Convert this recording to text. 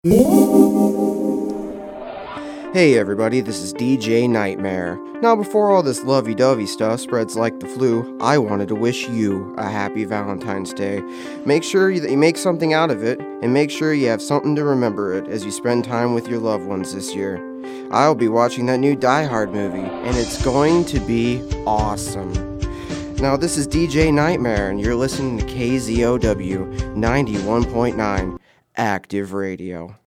Hey everybody, this is DJ Nightmare. Now before all this lovey-dovey stuff spreads like the flu, I wanted to wish you a happy Valentine's Day. Make sure that you make something out of it, and make sure you have something to remember it as you spend time with your loved ones this year. I'll be watching that new Die Hard movie, and it's going to be awesome. Now this is DJ Nightmare, and you're listening to KZOW 91.9 Active Radio.